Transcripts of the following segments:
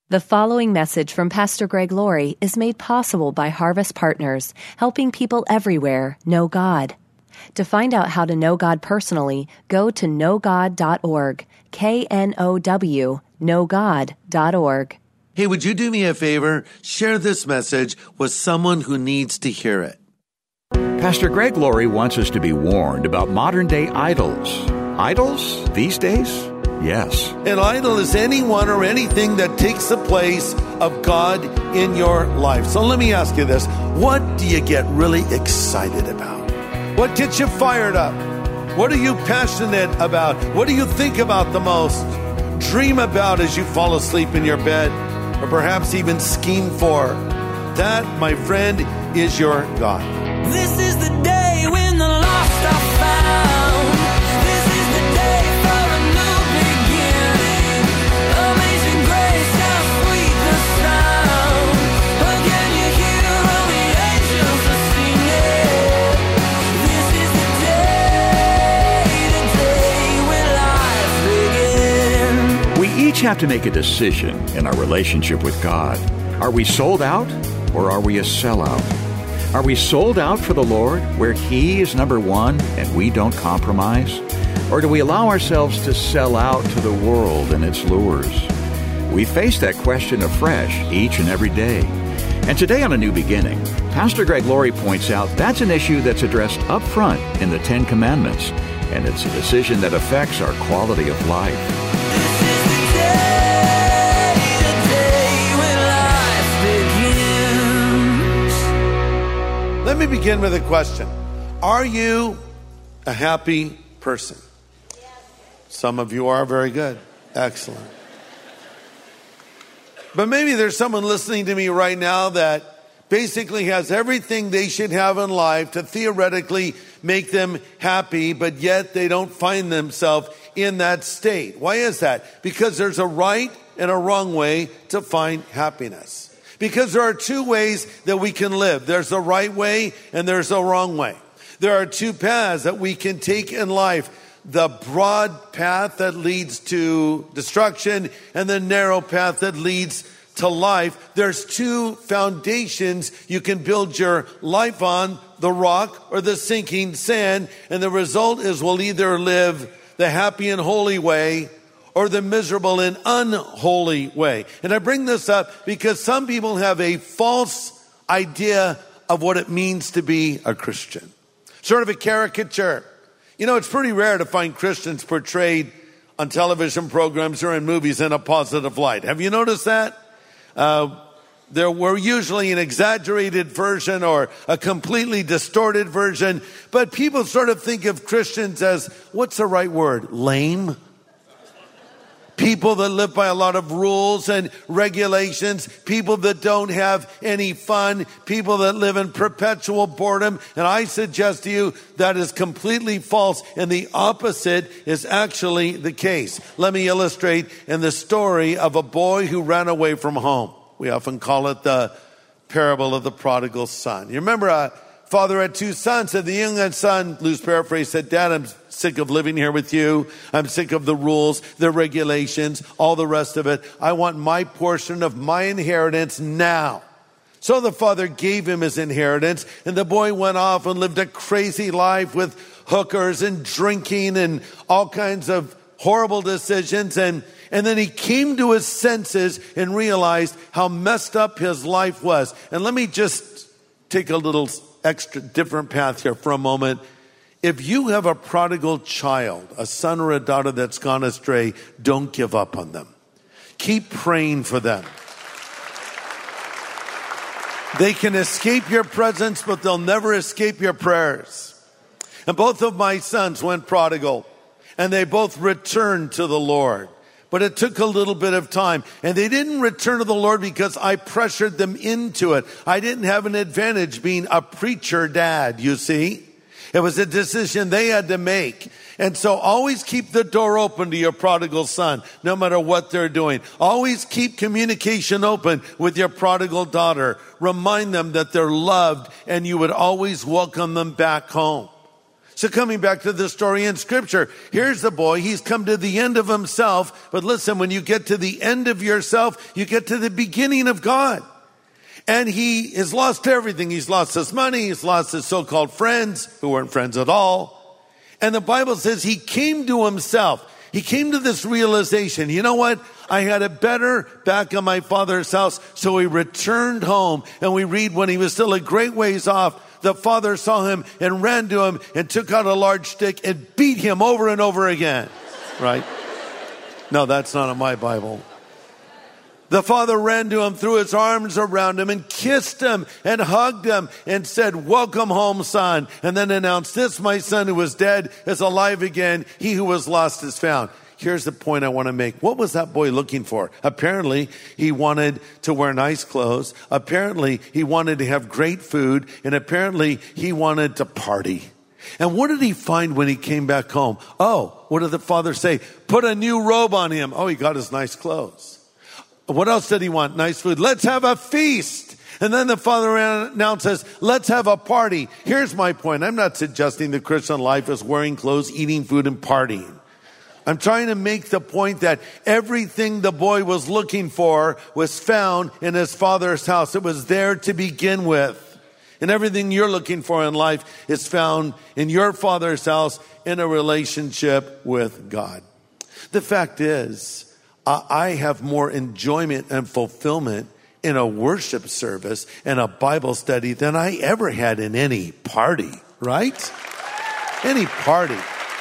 The following message from Pastor Greg Laurie is made possible by Harvest Partners, helping people everywhere know God. To find out how to know God personally, go to knowgod.org, K-N-O-W, knowgod.org. Hey, would you do me a favor? Share this message with someone who needs to hear it. Pastor Greg Laurie wants us to be warned about modern-day idols. Idols these days? Yes. An idol is anyone or anything that takes the place of God in your life. So let me ask you this. What do you get really excited about? What gets you fired up? What are you passionate about? What do you think about the most? Dream about as you fall asleep in your bed, or perhaps even scheme for? That, my friend, is your God. This is the day when the lost are found. This is the day for a new beginning. Amazing grace, how sweet the sound. Again you hear all the angels are singing. This is the day when life begins. We each have to make a decision in our relationship with God. Are we sold out or are we a sellout? Are we sold out for the Lord, where He is number one and we don't compromise? Or do we allow ourselves to sell out to the world and its lures? We face that question afresh each and every day. And today on A New Beginning, Pastor Greg Laurie points out that's an issue that's addressed up front in the Ten Commandments, and it's a decision that affects our quality of life. Let me begin with a question. Are you a happy person? Yes. Some of you are. Very good. Excellent. But maybe there's someone listening to me right now that basically has everything they should have in life to theoretically make them happy, but yet they don't find themselves in that state. Why is that? Because there's a right and a wrong way to find happiness. Because there are two ways that we can live. There's a right way and there's a wrong way. There are two paths that we can take in life. The broad path that leads to destruction and the narrow path that leads to life. There's two foundations you can build your life on, the rock or the sinking sand. And the result is we'll either live the happy and holy way or the miserable and unholy way. And I bring this up because some people have a false idea of what it means to be a Christian. Sort of a caricature. You know, it's pretty rare to find Christians portrayed on television programs or in movies in a positive light. Have you noticed that? There were usually an exaggerated version or a completely distorted version. But people sort of think of Christians as, what's the right word? Lame? People that live by a lot of rules and regulations, people that don't have any fun, people that live in perpetual boredom. And I suggest to you that is completely false, and the opposite is actually the case. Let me illustrate in the story of a boy who ran away from home. We often call it the parable of the prodigal son. You remember a father had two sons, and the youngest son, loose paraphrase, said, "Dad, I'm sick of living here with you. I'm sick of the rules, the regulations, all the rest of it. I want my portion of my inheritance now." So the father gave him his inheritance, and the boy went off and lived a crazy life with hookers and drinking and all kinds of horrible decisions. And then he came to his senses and realized how messed up his life was. And let me just take a little extra different path here for a moment. If you have a prodigal child, a son or a daughter that's gone astray, don't give up on them. Keep praying for them. They can escape your presence, but they'll never escape your prayers. And both of my sons went prodigal, and they both returned to the Lord. But it took a little bit of time. And they didn't return to the Lord because I pressured them into it. I didn't have an advantage being a preacher dad, you see. It was a decision they had to make. And so always keep the door open to your prodigal son, no matter what they're doing. Always keep communication open with your prodigal daughter. Remind them that they're loved and you would always welcome them back home. So coming back to the story in Scripture, here's the boy. He's come to the end of himself. But listen, when you get to the end of yourself, you get to the beginning of God. And he has lost everything. He's lost his money. He's lost his so-called friends who weren't friends at all. And the Bible says he came to himself. He came to this realization, you know what? I had it better back in my father's house. So he returned home. And we read when he was still a great ways off, the father saw him and ran to him and took out a large stick and beat him over and over again. Right? No, that's not in my Bible. The father ran to him, threw his arms around him and kissed him and hugged him and said, welcome home, son. And then announced, this, my son who was dead, is alive again. He who was lost is found. Here's the point I want to make. What was that boy looking for? Apparently, he wanted to wear nice clothes. Apparently, he wanted to have great food. And apparently, he wanted to party. And what did he find when he came back home? Oh, what did the father say? Put a new robe on him. Oh, he got his nice clothes. What else did he want? Nice food. Let's have a feast. And then the father announces, let's have a party. Here's my point. I'm not suggesting the Christian life is wearing clothes, eating food, and partying. I'm trying to make the point that everything the boy was looking for was found in his father's house. It was there to begin with. And everything you're looking for in life is found in your father's house in a relationship with God. The fact is, I have more enjoyment and fulfillment in a worship service and a Bible study than I ever had in any party, right? Any party.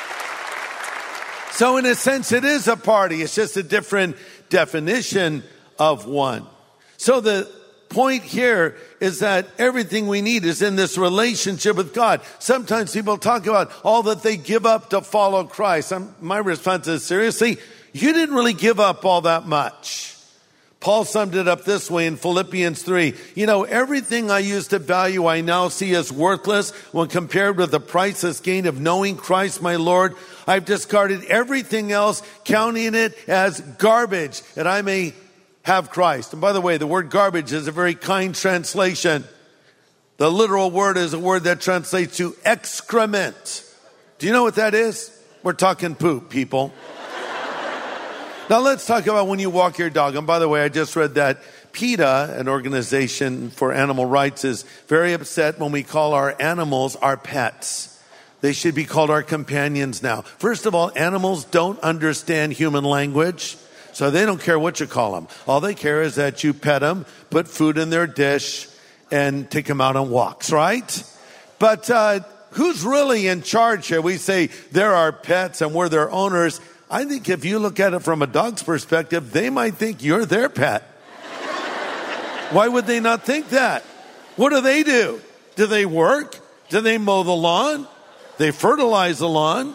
So in a sense, it is a party. It's just a different definition of one. So the point here is that everything we need is in this relationship with God. Sometimes people talk about all that they give up to follow Christ. My response is, seriously, you didn't really give up all that much. Paul summed it up this way in Philippians 3. You know, everything I used to value, I now see as worthless when compared with the priceless gain of knowing Christ my Lord. I've discarded everything else, counting it as garbage, that I may have Christ. And by the way, the word garbage is a very kind translation. The literal word is a word that translates to excrement. Do you know what that is? We're talking poop, people. Now let's talk about when you walk your dog. And by the way, I just read that PETA, an organization for animal rights, is very upset when we call our animals our pets. They should be called our companions now. First of all, animals don't understand human language, so they don't care what you call them. All they care is that you pet them, put food in their dish, and take them out on walks, right? But who's really in charge here? We say they're our pets and we're their owners. I think if you look at it from a dog's perspective, they might think you're their pet. Why would they not think that? What do? Do they work? Do they mow the lawn? They fertilize the lawn?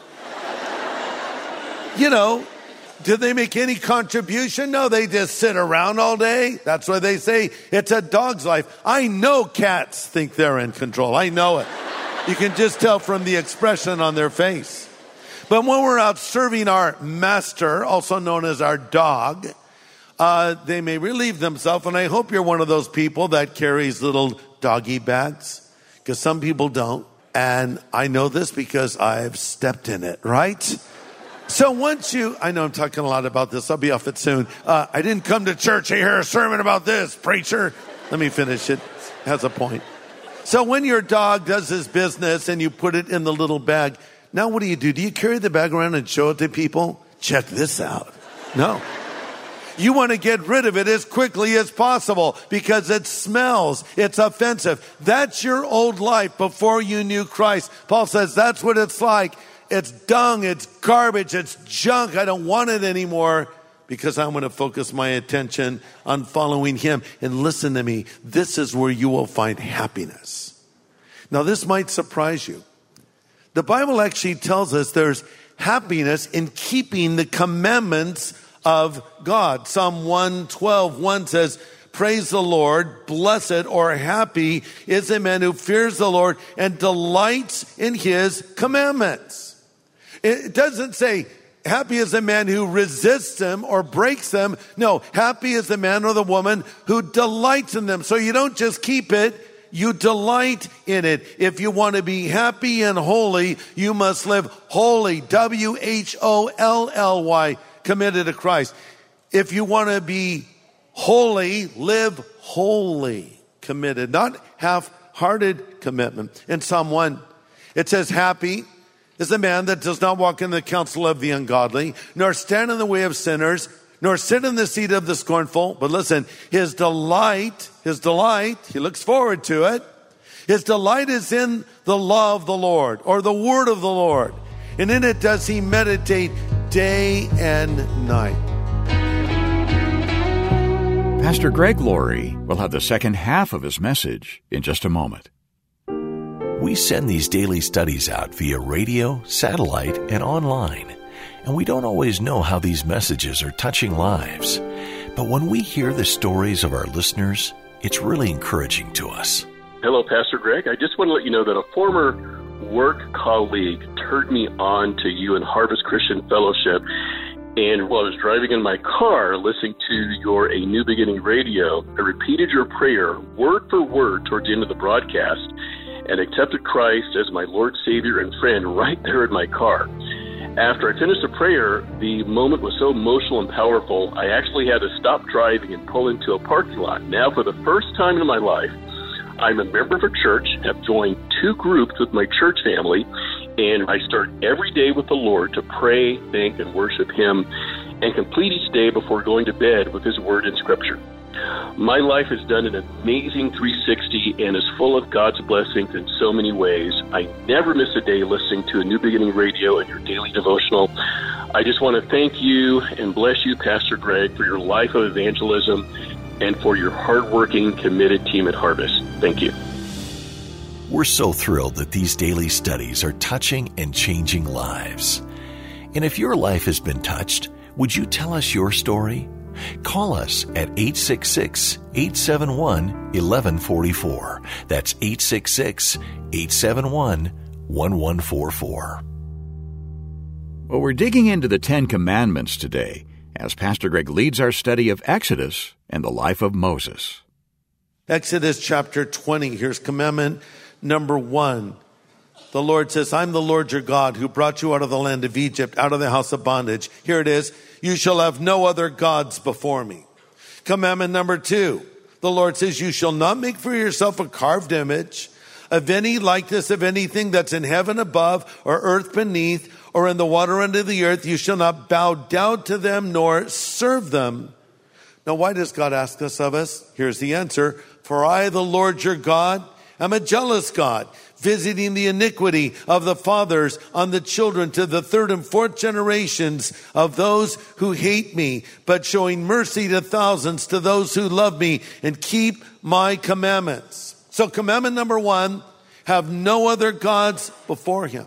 You know, do they make any contribution? No, they just sit around all day. That's why they say it's a dog's life. I know cats think they're in control. I know it. You can just tell from the expression on their face. But when we're out serving our master, also known as our dog, they may relieve themselves. And I hope you're one of those people that carries little doggy bags, because some people don't. And I know this because I've stepped in it, right? So I know I'm talking a lot about this. I'll be off it soon. I didn't come to church to hear a sermon about this, preacher. Let me finish it. It has a point. So when your dog does his business and you put it in the little bag, now what do? Do you carry the bag around and show it to people? Check this out. No. You want to get rid of it as quickly as possible because it smells. It's offensive. That's your old life before you knew Christ. Paul says that's what it's like. It's dung. It's garbage. It's junk. I don't want it anymore because I'm going to focus my attention on following him. And listen to me. This is where you will find happiness. Now, this might surprise you. The Bible actually tells us there's happiness in keeping the commandments of God. Psalm 112:1 says, praise the Lord, blessed or happy is a man who fears the Lord and delights in his commandments. It doesn't say happy is a man who resists them or breaks them. No, happy is the man or the woman who delights in them. So you don't just keep it, you delight in it. If you want to be happy and holy, you must live holy, WHOLLY, committed to Christ. If you want to be holy, live holy, committed, not half-hearted commitment. In Psalm 1, it says, happy is the man that does not walk in the counsel of the ungodly, nor stand in the way of sinners, nor sit in the seat of the scornful. But listen, his delight, he looks forward to it. His delight is in the law of the Lord, or the word of the Lord. And in it does he meditate day and night. Pastor Greg Laurie will have the second half of his message in just a moment. We send these daily studies out via radio, satellite, and online. And we don't always know how these messages are touching lives. But when we hear the stories of our listeners, it's really encouraging to us. Hello, Pastor Greg. I just want to let you know that a former work colleague turned me on to you and Harvest Christian Fellowship. And while I was driving in my car listening to your A New Beginning radio, I repeated your prayer word for word toward the end of the broadcast and accepted Christ as my Lord, Savior, and friend right there in my car. After I finished the prayer, the moment was so emotional and powerful, I actually had to stop driving and pull into a parking lot. Now, for the first time in my life, I'm a member of a church, have joined 2 groups with my church family, and I start every day with the Lord to pray, thank, and worship Him, and complete each day before going to bed with His Word and Scripture. My life has done an amazing 360 and is full of God's blessings in so many ways. I never miss a day listening to A New Beginning Radio and your daily devotional. I just want to thank you and bless you, Pastor Greg, for your life of evangelism and for your hardworking, committed team at Harvest. Thank you. We're so thrilled that these daily studies are touching and changing lives. And if your life has been touched, would you tell us your story? Call us at 866-871-1144. That's 866-871-1144. Well, we're digging into the 10 Commandments today as Pastor Greg leads our study of Exodus and the life of Moses. Exodus chapter 20, here's commandment number 1. The Lord says, I'm the Lord your God who brought you out of the land of Egypt, out of the house of bondage. Here it is. You shall have no other gods before me. Commandment number 2. The Lord says, you shall not make for yourself a carved image of any likeness of anything that's in heaven above or earth beneath or in the water under the earth. You shall not bow down to them nor serve them. Now, why does God ask this of us? Here's the answer. For I, the Lord your God, am a jealous God, visiting the iniquity of the fathers on the children to the 3rd and 4th generations of those who hate me, but showing mercy to thousands to those who love me and keep my commandments. So commandment number 1, have no other gods before him.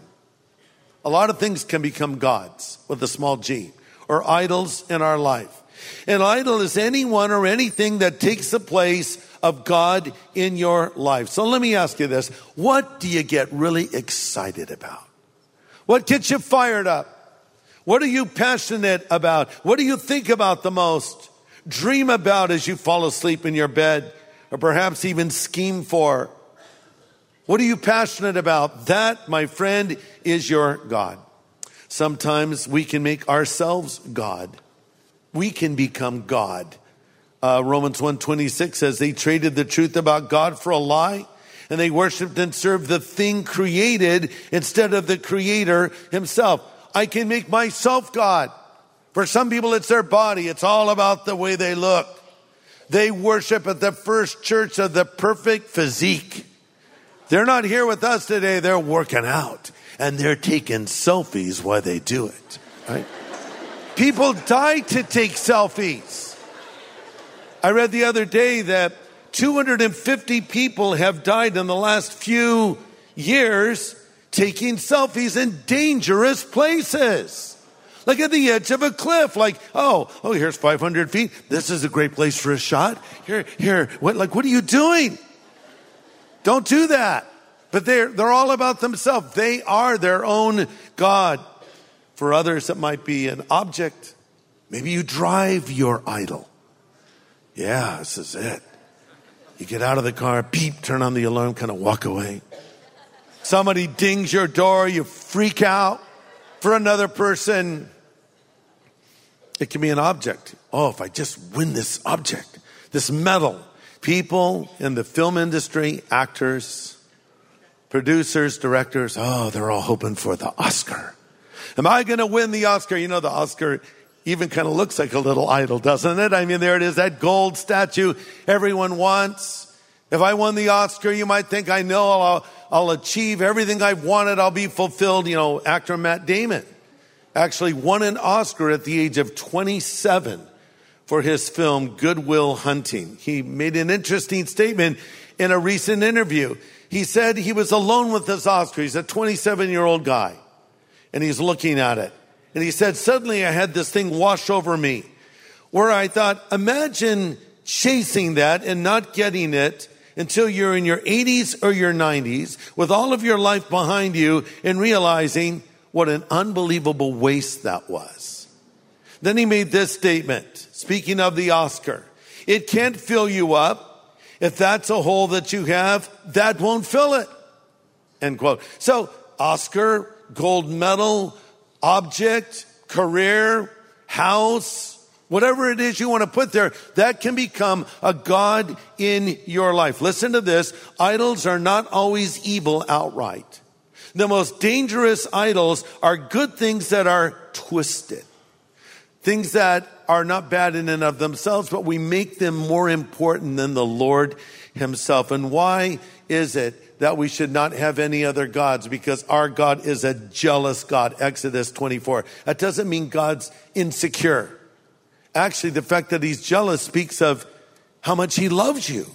A lot of things can become gods with a small g, or idols in our life. An idol is anyone or anything that takes the place of God in your life. So let me ask you this. What do you get really excited about? What gets you fired up? What are you passionate about? What do you think about the most? Dream about as you fall asleep in your bed, or perhaps even scheme for? What are you passionate about? That, my friend, is your God. Sometimes we can make ourselves God. We can become God. Romans 1:26 says they traded the truth about God for a lie, and they worshiped and served the thing created instead of the Creator himself. I can make myself God. For some people, it's their body. It's all about the way they look. They worship at the First Church of the perfect physique. They're not here with us today. They're working out, and they're taking selfies while they do it. Right? People die to take selfies. I read the other day that 250 people have died in the last few years taking selfies in dangerous places. Like at the edge of a cliff, like, oh, here's 500 feet. This is a great place for a shot. Here, what are you doing? Don't do that. But they're all about themselves. They are their own God. For others, it might be an object. Maybe you drive your idol. Yeah, this is it. You get out of the car, beep, turn on the alarm, kind of walk away. Somebody dings your door, you freak out. For another person, it can be an object. Oh, if I just win this object, this medal. People in the film industry, actors, producers, directors, oh, they're all hoping for the Oscar. Am I going to win the Oscar? You know, the Oscar even kind of looks like a little idol, doesn't it? I mean, there it is, that gold statue everyone wants. If I won the Oscar, you might think, I know I'll achieve everything I've wanted. I'll be fulfilled. You know, actor Matt Damon actually won an Oscar at the age of 27 for his film Good Will Hunting. He made an interesting statement in a recent interview. He said he was alone with this Oscar. He's a 27-year-old guy, and he's looking at it. And he said, suddenly I had this thing wash over me where I thought, imagine chasing that and not getting it until you're in your 80s or your 90s with all of your life behind you and realizing what an unbelievable waste that was. Then he made this statement, speaking of the Oscar. It can't fill you up. If that's a hole that you have, that won't fill it. End quote. So Oscar, gold medal, object, career, house, whatever it is you want to put there, that can become a god in your life. Listen to this. Idols are not always evil outright. The most dangerous idols are good things that are twisted. Things that are not bad in and of themselves, but we make them more important than the Lord himself. And why is it that we should not have any other gods? Because our God is a jealous God. Exodus 24. That doesn't mean God's insecure. Actually, the fact that he's jealous speaks of how much he loves you.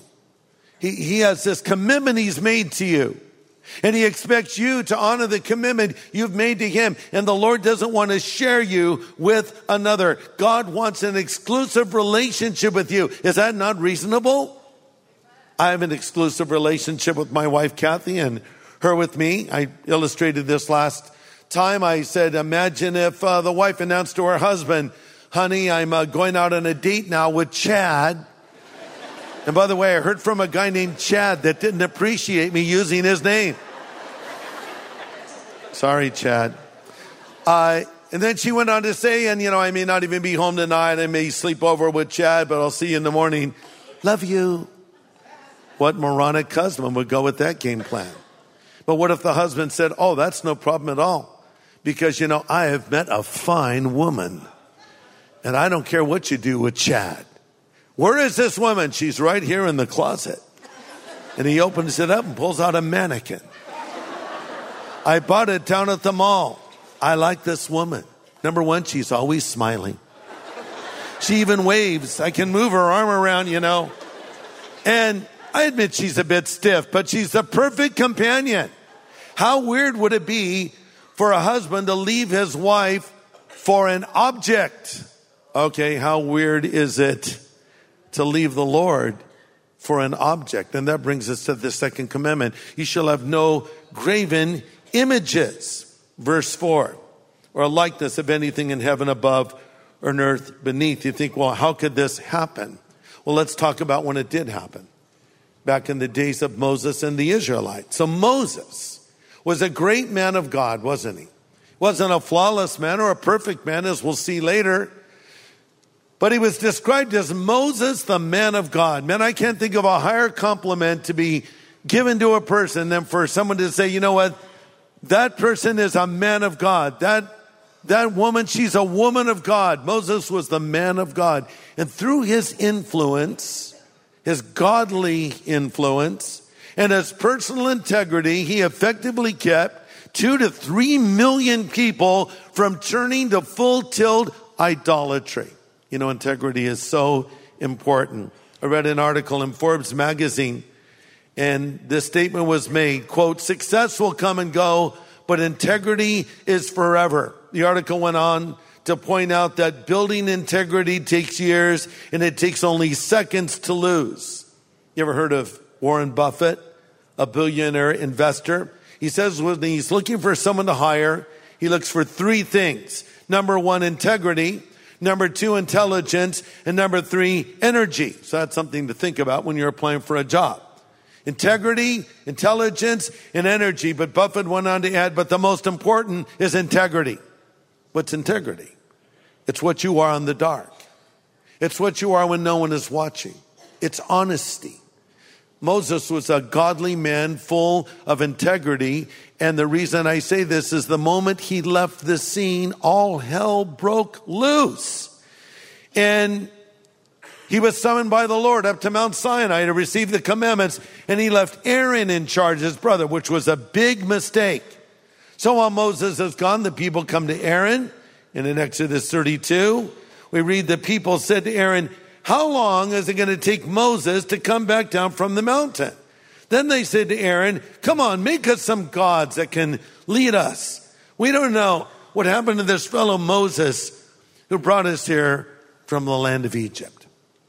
He has this commitment he's made to you. And he expects you to honor the commitment you've made to him. And the Lord doesn't want to share you with another. God wants an exclusive relationship with you. Is that not reasonable? I have an exclusive relationship with my wife, Kathy, and her with me. I illustrated this last time. I said, imagine if the wife announced to her husband, honey, I'm going out on a date now with Chad. And by the way, I heard from a guy named Chad that didn't appreciate me using his name. Sorry, Chad. And then she went on to say, and I may not even be home tonight. I may sleep over with Chad, but I'll see you in the morning. Love you. What moronic husband would go with that game plan? But what if the husband said, oh, that's no problem at all. Because, I have met a fine woman. And I don't care what you do with Chad. Where is this woman? She's right here in the closet. And he opens it up and pulls out a mannequin. I bought it down at the mall. I like this woman. Number one, she's always smiling. She even waves. I can move her arm around, And I admit she's a bit stiff, but she's the perfect companion. How weird would it be for a husband to leave his wife for an object? Okay, how weird is it to leave the Lord for an object? And that brings us to the second commandment. You shall have no graven images. Verse 4, or a likeness of anything in heaven above or in earth beneath. You think, well, how could this happen? Well, let's talk about when it did happen. Back in the days of Moses and the Israelites. So Moses was a great man of God, wasn't he? Wasn't a flawless man or a perfect man, as we'll see later. But he was described as Moses, the man of God. Man, I can't think of a higher compliment to be given to a person than for someone to say, you know what? That person is a man of God. That woman, she's a woman of God. Moses was the man of God. And through his influence, his godly influence, and his personal integrity, he effectively kept 2 to 3 million people from turning to full-tilt idolatry. Integrity is so important. I read an article in Forbes magazine, and this statement was made, quote, success will come and go, but integrity is forever. The article went on to point out that building integrity takes years, and it takes only seconds to lose. You ever heard of Warren Buffett, a billionaire investor? He says when he's looking for someone to hire, he looks for 3 things. Number 1, integrity. Number 2, intelligence. And number 3, energy. So that's something to think about when you're applying for a job. Integrity, intelligence, and energy. But Buffett went on to add, but the most important is integrity. What's integrity? It's what you are in the dark. It's what you are when no one is watching. It's honesty. Moses was a godly man full of integrity. And the reason I say this is the moment he left the scene, all hell broke loose. And he was summoned by the Lord up to Mount Sinai to receive the commandments. And he left Aaron in charge, his brother, which was a big mistake. So while Moses is gone, the people come to Aaron. And in Exodus 32, we read the people said to Aaron, how long is it going to take Moses to come back down from the mountain? Then they said to Aaron, come on, make us some gods that can lead us. We don't know what happened to this fellow Moses who brought us here from the land of Egypt.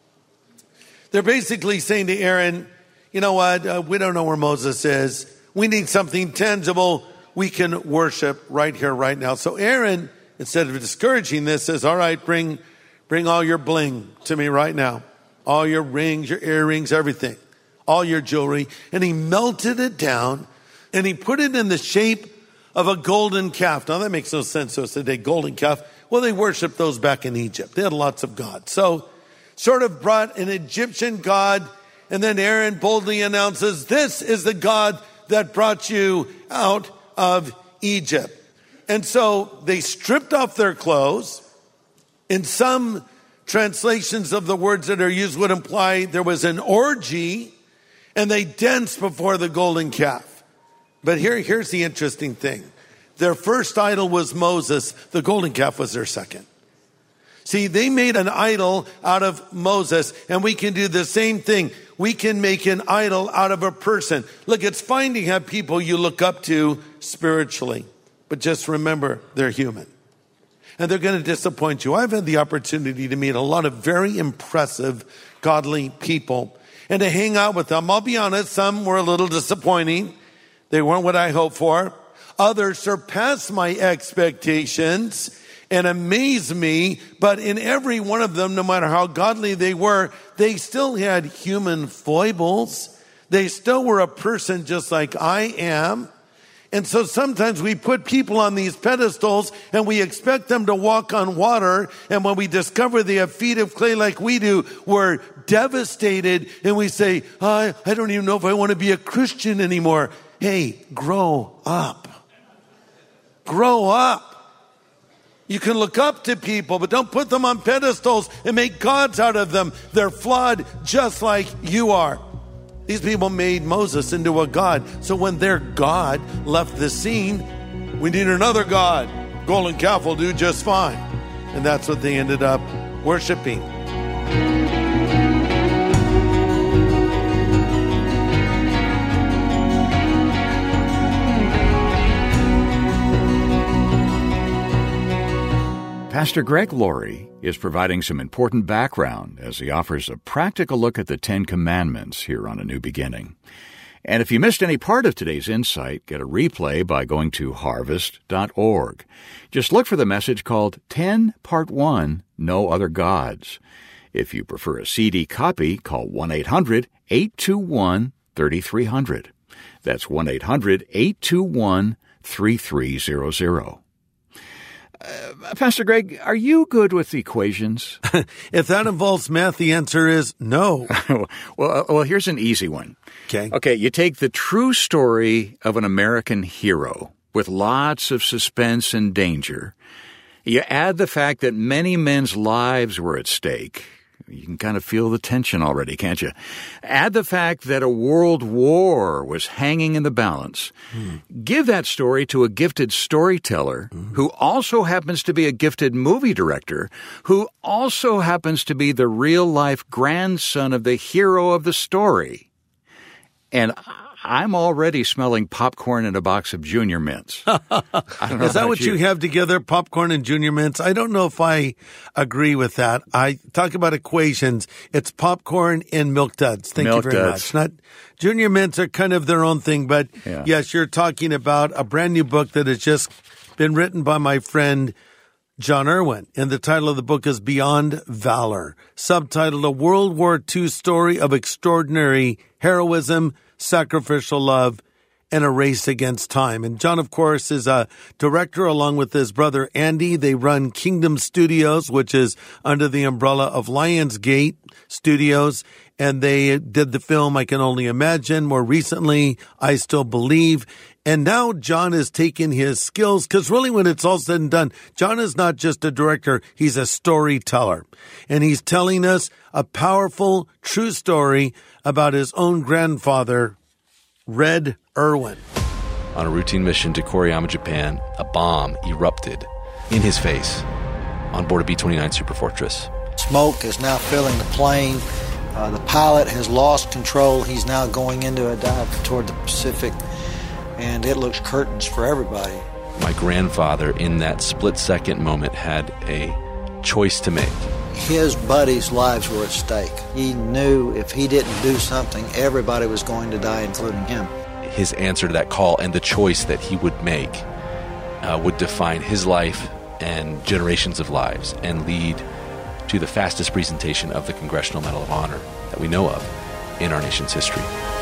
They're basically saying to Aaron, you know what, we don't know where Moses is. We need something tangible we can worship right here, right now. So Aaron, instead of discouraging this, says, all right, bring all your bling to me right now. All your rings, your earrings, everything. All your jewelry. And he melted it down and he put it in the shape of a golden calf. Now that makes no sense to us today, golden calf. Well, they worshiped those back in Egypt. They had lots of gods. So sort of brought an Egyptian god, and then Aaron boldly announces, this is the God that brought you out of Egypt. And so they stripped off their clothes. In some translations of the words that are used would imply there was an orgy, and they danced before the golden calf. But here's the interesting thing. Their first idol was Moses. The golden calf was their second. See, they made an idol out of Moses, and we can do the same thing. We can make an idol out of a person. Look, it's fine to have people you look up to spiritually, but just remember, they're human. And they're going to disappoint you. I've had the opportunity to meet a lot of very impressive, godly people and to hang out with them. I'll be honest, some were a little disappointing. They weren't what I hoped for. Others surpassed my expectations and amazed me. But in every one of them, no matter how godly they were, they still had human foibles. They still were a person just like I am. And so sometimes we put people on these pedestals and we expect them to walk on water. And when we discover they have feet of clay like we do, we're devastated and we say, I don't even know if I want to be a Christian anymore. Hey, grow up. Grow up. You can look up to people, but don't put them on pedestals and make gods out of them. They're flawed just like you are. These people made Moses into a god. So when their God left the scene, we need another god. Golden calf will do just fine. And that's what they ended up worshiping. Pastor Greg Laurie is providing some important background as he offers a practical look at the Ten Commandments here on A New Beginning. And if you missed any part of today's insight, get a replay by going to harvest.org. Just look for the message called 10 Part 1, No Other Gods. If you prefer a CD copy, call 1-800-821-3300. That's 1-800-821-3300. Pastor Greg, are you good with equations? If that involves math, the answer is no. Well, here's an easy one. Okay, you take the true story of an American hero with lots of suspense and danger. You add the fact that many men's lives were at stake. You can kind of feel the tension already, can't you? Add the fact that a world war was hanging in the balance. Give that story to a gifted storyteller who also happens to be a gifted movie director, who also happens to be the real-life grandson of the hero of the story. And I'm already smelling popcorn and a box of Junior Mints. Is that what you have together, popcorn and Junior Mints? I don't know if I agree with that. I talk about equations. It's popcorn and Milk Duds. Thank you very much. Not Junior Mints are kind of their own thing, but yes, you're talking about a brand new book that has just been written by my friend John Irwin, and the title of the book is Beyond Valor, subtitled A World War II Story of Extraordinary Heroism, Sacrificial Love, and a Race Against Time. And John, of course, is a director along with his brother Andy. They run Kingdom Studios, which is under the umbrella of Lionsgate Studios. And they did the film I Can Only Imagine. More recently, I Still Believe. And now John has taken his skills, because really when it's all said and done, John is not just a director, he's a storyteller. And he's telling us a powerful, true story about his own grandfather, Red Irwin. On a routine mission to Koriyama, Japan, a bomb erupted in his face on board a B-29 Superfortress. Smoke is now filling the plane. The pilot has lost control. He's now going into a dive toward the Pacific, and it looks curtains for everybody. My grandfather, in that split-second moment, had a choice to make. His buddies' lives were at stake. He knew if he didn't do something, everybody was going to die, including him. His answer to that call and the choice that he would make would define his life and generations of lives and lead to the fastest presentation of the Congressional Medal of Honor that we know of in our nation's history.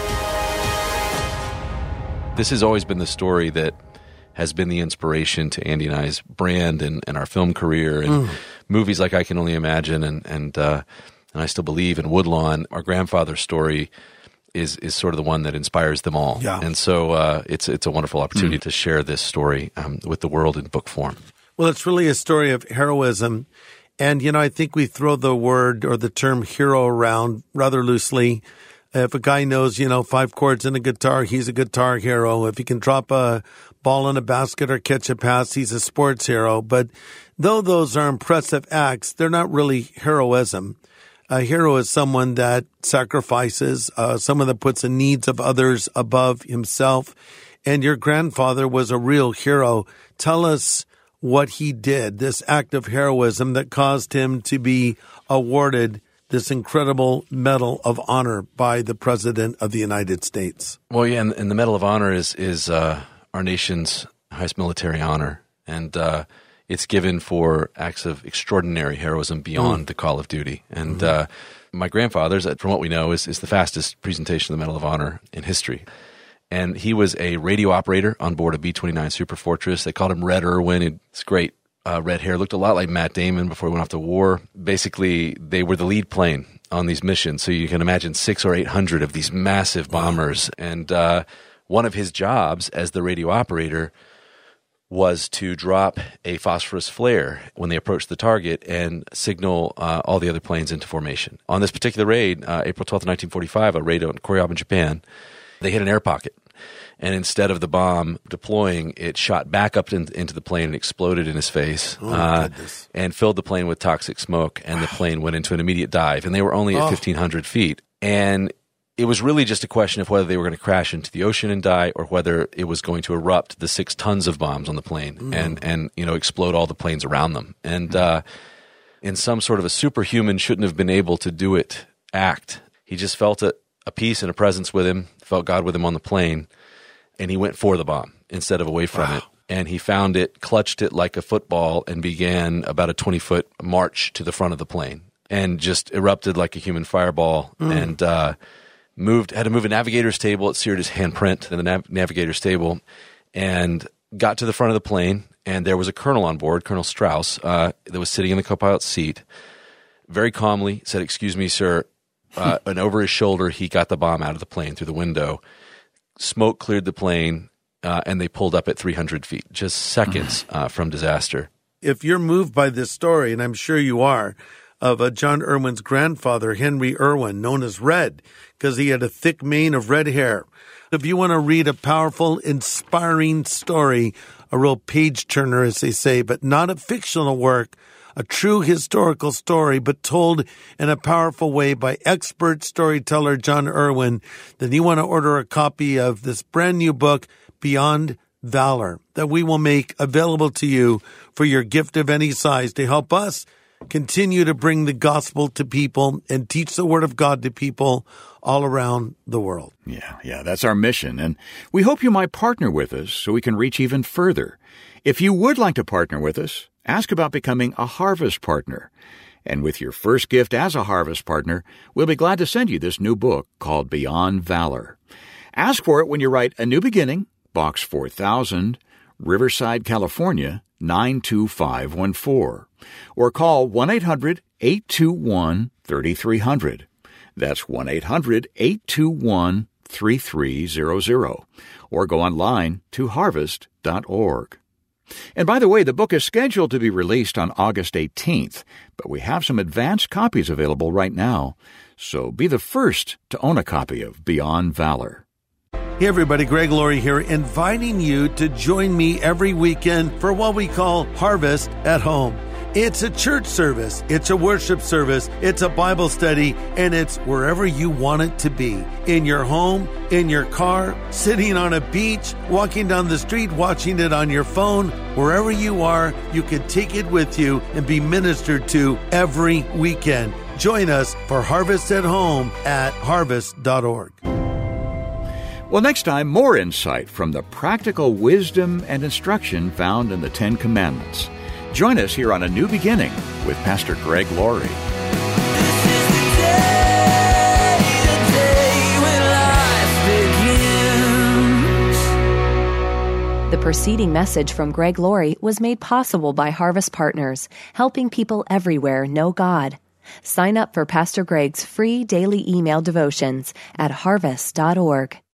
This has always been the story that has been the inspiration to Andy and I's brand and our film career and movies like I Can Only Imagine and I Still Believe in Woodlawn. Our grandfather's story is sort of the one that inspires them all. Yeah. And so it's a wonderful opportunity to share this story with the world in book form. Well, it's really a story of heroism. And, I think we throw the word or the term hero around rather loosely. If a guy knows, 5 chords in a guitar, he's a guitar hero. If he can drop a ball in a basket or catch a pass, he's a sports hero. But though those are impressive acts, they're not really heroism. A hero is someone that sacrifices, someone that puts the needs of others above himself. And your grandfather was a real hero. Tell us what he did, this act of heroism that caused him to be awarded this incredible Medal of Honor by the President of the United States. Well, yeah, and the Medal of Honor is our nation's highest military honor, and it's given for acts of extraordinary heroism beyond the call of duty. And my grandfather's, from what we know, is the fastest presentation of the Medal of Honor in history. And he was a radio operator on board a B-29 Superfortress. They called him Red Irwin. It's great. Red hair, looked a lot like Matt Damon before he went off to war. Basically, they were the lead plane on these missions. So you can imagine 600 or 800 of these massive bombers. And one of his jobs as the radio operator was to drop a phosphorus flare when they approached the target and signal all the other planes into formation. On this particular raid, April 12th, 1945, a raid on Koriyama, Japan, they hit an air pocket. And instead of the bomb deploying, it shot back up into the plane and exploded in his face and filled the plane with toxic smoke. And the plane went into an immediate dive. And they were only at 1,500 feet. And it was really just a question of whether they were going to crash into the ocean and die or whether it was going to erupt the 6 tons of bombs on the plane and explode all the planes around them. And in some sort of a superhuman shouldn't have been able to do it act, he just felt a peace and a presence with him, felt God with him on the plane. And he went for the bomb instead of away from it. And he found it, clutched it like a football, and began about a 20-foot march to the front of the plane. And just erupted like a human fireball. And had to move a navigator's table. It seared his handprint in the navigator's table. And got to the front of the plane. And there was a colonel on board, Colonel Strauss, that was sitting in the co-pilot's seat. Very calmly said, "Excuse me, sir." And over his shoulder, he got the bomb out of the plane through the window. Smoke cleared the plane, and they pulled up at 300 feet, just seconds from disaster. If you're moved by this story, and I'm sure you are, of John Irwin's grandfather, Henry Irwin, known as Red, because he had a thick mane of red hair. If you want to read a powerful, inspiring story, a real page-turner, as they say, but not a fictional work, a true historical story, but told in a powerful way by expert storyteller John Irwin, then you want to order a copy of this brand new book, Beyond Valor, that we will make available to you for your gift of any size to help us continue to bring the gospel to people and teach the word of God to people all around the world. Yeah, that's our mission. And we hope you might partner with us so we can reach even further. If you would like to partner with us, Ask about becoming a Harvest Partner. And with your first gift as a Harvest Partner, we'll be glad to send you this new book called Beyond Valor. Ask for it when you write A New Beginning, Box 4000, Riverside, California, 92514. Or call 1-800-821-3300. That's 1-800-821-3300. Or go online to harvest.org. And by the way, the book is scheduled to be released on August 18th, but we have some advanced copies available right now. So be the first to own a copy of Beyond Valor. Hey everybody, Greg Laurie here, inviting you to join me every weekend for what we call Harvest at Home. It's a church service, it's a worship service, it's a Bible study, and it's wherever you want it to be. In your home, in your car, sitting on a beach, walking down the street, watching it on your phone. Wherever you are, you can take it with you and be ministered to every weekend. Join us for Harvest at Home at harvest.org. Well, next time, more insight from the practical wisdom and instruction found in the Ten Commandments. Join us here on A New Beginning with Pastor Greg Laurie. The preceding message from Greg Laurie was made possible by Harvest Partners, helping people everywhere know God. Sign up for Pastor Greg's free daily email devotions at harvest.org.